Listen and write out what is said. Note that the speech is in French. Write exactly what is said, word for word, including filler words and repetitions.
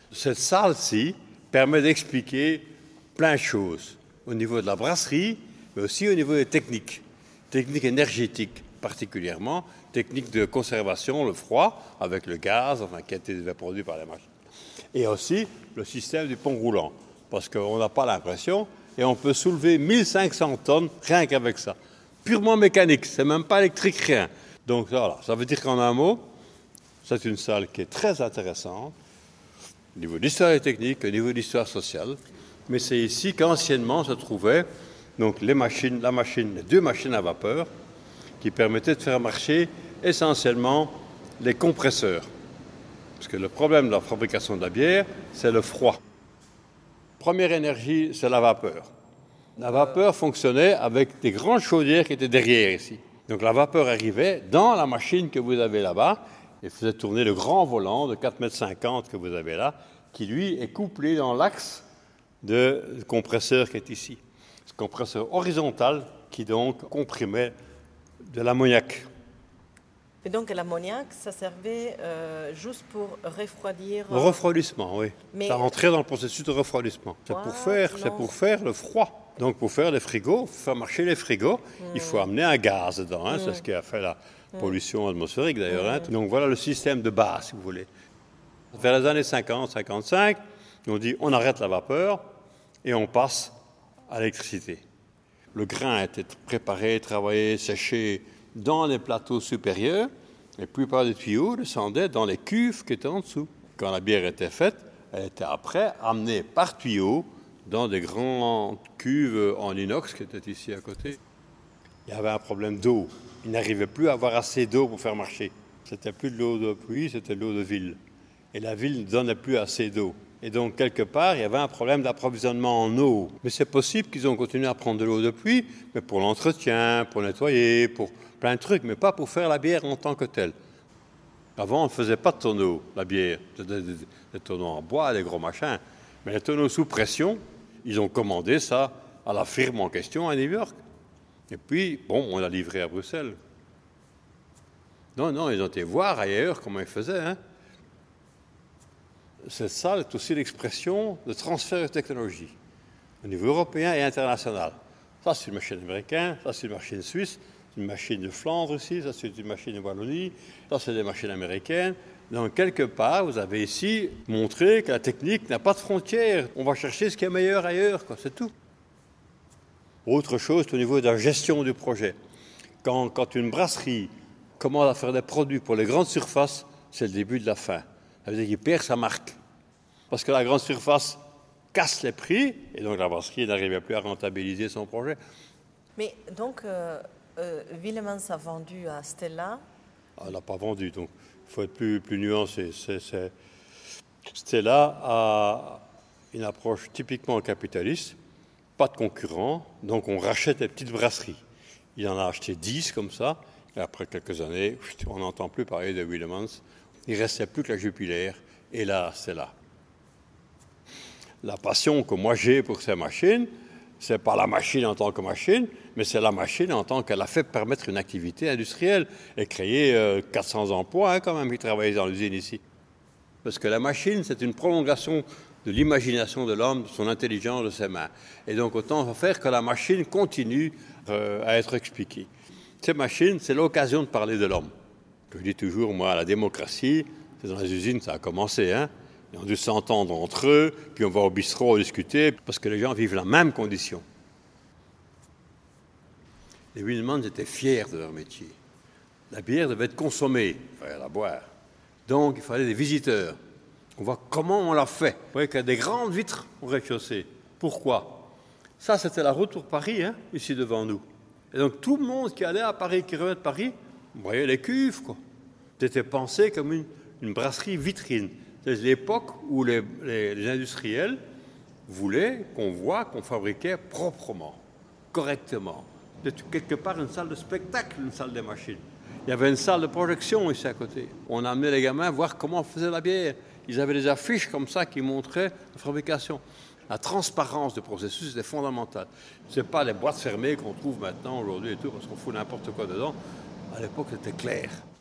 Cette salle-ci permet d'expliquer plein de choses, au niveau de la brasserie, mais aussi au niveau des techniques, techniques énergétiques particulièrement, techniques de conservation, le froid, avec le gaz, enfin, qui a été produit par les machines. Et aussi le système du pont roulant, parce qu'on n'a pas l'impression, et on peut soulever mille cinq cents tonnes rien qu'avec ça. Purement mécanique, c'est même pas électrique, rien. Donc voilà, ça veut dire qu'en un mot, c'est une salle qui est très intéressante, au niveau de l'histoire et technique, au niveau de l'histoire sociale, mais c'est ici qu'anciennement se trouvaient donc les machines, la machine, les deux machines à vapeur, qui permettaient de faire marcher essentiellement les compresseurs. Parce que le problème de la fabrication de la bière, c'est le froid. Première énergie, c'est la vapeur. La vapeur fonctionnait avec des grandes chaudières qui étaient derrière ici. Donc la vapeur arrivait dans la machine que vous avez là-bas et faisait tourner le grand volant de quatre mètres cinquante que vous avez là, qui lui est couplé dans l'axe de compresseur qui est ici. Ce compresseur horizontal qui donc comprimait de l'ammoniac. Et donc l'ammoniac, ça servait euh, juste pour refroidir... Le refroidissement, oui. Mais... ça rentrait dans le processus de refroidissement. C'est What? pour faire, c'est pour faire le froid. Donc pour faire les frigos, pour faire marcher les frigos, mm. il faut amener un gaz dedans. Hein, mm. C'est ce qui a fait la pollution atmosphérique d'ailleurs. Mm. Hein. Donc voilà le système de base, si vous voulez. Vers les années cinquante cinquante-cinq, on dit on arrête la vapeur et on passe à l'électricité. Le grain était préparé, travaillé, séché dans les plateaux supérieurs. La plupart des tuyaux descendaient dans les cuves qui étaient en dessous. Quand la bière était faite, elle était après amenée par tuyau dans des grandes cuves en inox qui étaient ici à côté. Il y avait un problème d'eau. Il n'arrivait plus à avoir assez d'eau pour faire marcher. C'était plus de l'eau de pluie, c'était de l'eau de ville. Et la ville ne donnait plus assez d'eau. Et donc, quelque part, il y avait un problème d'approvisionnement en eau. Mais c'est possible qu'ils ont continué à prendre de l'eau de pluie, mais pour l'entretien, pour nettoyer, pour plein de trucs, mais pas pour faire la bière en tant que telle. Avant, on ne faisait pas de tonneaux, la bière. Des, des, des tonneaux en bois, des gros machins. Mais les tonneaux sous pression, ils ont commandé ça à la firme en question à New York. Et puis, bon, on l'a livré à Bruxelles. Non, non, ils ont été voir ailleurs comment ils faisaient, hein. Cette salle est aussi l'expression de transfert de technologie au niveau européen et international. Ça, c'est une machine américaine, ça, c'est une machine suisse, c'est une machine de Flandre ici, ça, c'est une machine de Wallonie, ça, c'est des machines américaines. Donc, quelque part, vous avez ici montré que la technique n'a pas de frontières. On va chercher ce qui est meilleur ailleurs, quoi, c'est tout. Autre chose, au niveau de la gestion du projet. Quand, quand une brasserie commence à faire des produits pour les grandes surfaces, c'est le début de la fin. Ça veut dire qu'il perd sa marque. Parce que la grande surface casse les prix, et donc la brasserie n'arrivait plus à rentabiliser son projet. Mais donc, euh, euh, Willems a vendu à Stella. Ah, elle n'a pas vendu, donc il faut être plus, plus nuancé. C'est, c'est... Stella a une approche typiquement capitaliste, pas de concurrents, donc on rachète les petites brasseries. Il en a acheté dix comme ça, et après quelques années, on n'entend plus parler de Willems. Il ne restait plus que la Jupiler, et là, c'est là. La passion que moi j'ai pour ces machines, ce n'est pas la machine en tant que machine, mais c'est la machine en tant qu'elle a fait permettre une activité industrielle et créer euh, quatre cents emplois hein, quand même qui travaillent dans l'usine ici. Parce que la machine, c'est une prolongation de l'imagination de l'homme, de son intelligence, de ses mains. Et donc autant faire que la machine continue euh, à être expliquée. Ces machines, c'est l'occasion de parler de l'homme. Je dis toujours, moi, la démocratie, c'est dans les usines, ça a commencé, hein. Ils ont dû s'entendre entre eux, puis on va au bistrot discuter, parce que les gens vivent la même condition. Les Willems étaient fiers de leur métier. La bière devait être consommée, il fallait la boire. Donc, il fallait des visiteurs. On voit comment on l'a fait. Vous voyez qu'il y a des grandes vitres au rez-de-chaussée. Pourquoi ? Ça, c'était la route pour Paris, hein, ici devant nous. Et donc, tout le monde qui allait à Paris, qui revenait de Paris, vous voyez les cuves, quoi. C'était pensé comme une, une brasserie vitrine. C'est l'époque où les, les, les industriels voulaient qu'on voit qu'on fabriquait proprement, correctement. C'était quelque part une salle de spectacle, une salle des machines. Il y avait une salle de projection ici à côté. On a amené les gamins voir comment on faisait la bière. Ils avaient des affiches comme ça qui montraient la fabrication. La transparence du processus était fondamentale. Ce n'est pas les boîtes fermées qu'on trouve maintenant, aujourd'hui et tout, parce qu'on fout n'importe quoi dedans. À l'époque, c'était clair.